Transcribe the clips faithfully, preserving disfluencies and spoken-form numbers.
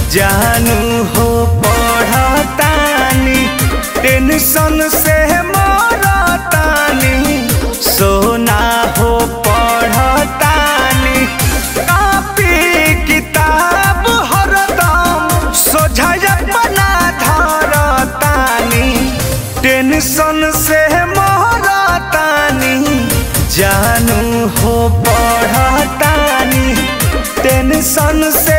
जानू हो पढ़तानी टेंशन से मरतानी सोना हो पढ़तानी कॉपी किताब हरदम सोझा बना धरतानी टेंशन से मरतानी जानू हो पढ़तानी टेंशन से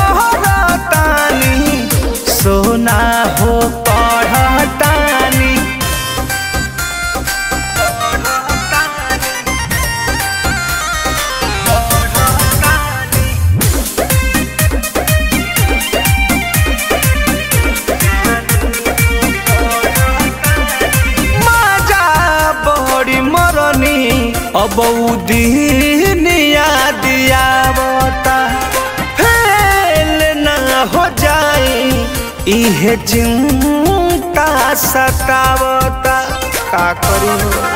महरतानी सोना हो पढ़तानी। मजा बड़ी मरनी अब दिन याद आवता फेल न हो जाए इहे चिंता सतावता का करी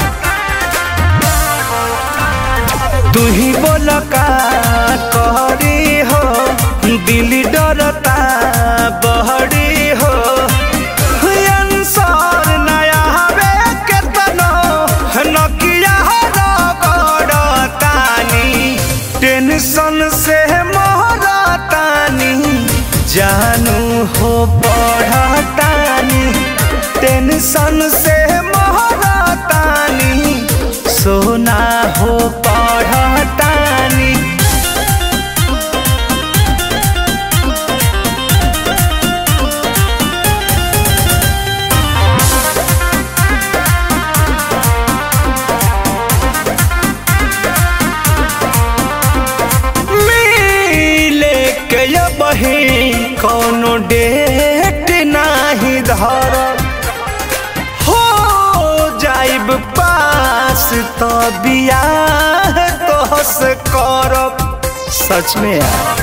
तू ही बोल का करी हो दिल डरता बहरी हो अंसर नया हवे केतनो नकिया रगड़तानी टेंशन से महरतानी जानू हो पढ़तानी टेंशन से महरतानी सोना हो पढ़तानी। बही कौनो डेट नाही धर हो जाइब पास तो बियाह तोहस करब सच में यार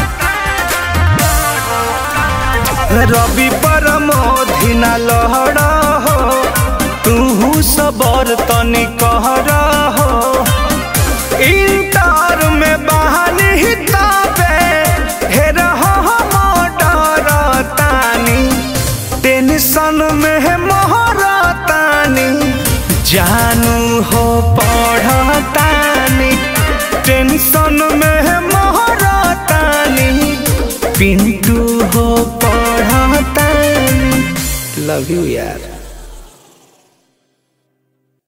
रवि परमोधि न लहड़ हो तू सबर तनी कहर हो इंटर में बहानी तबे हेर टेंशन में महरतानी जानू हो पढ़तानी टेंशन में महरतानी पिंटू हो पढ़तानी। लव यू यार।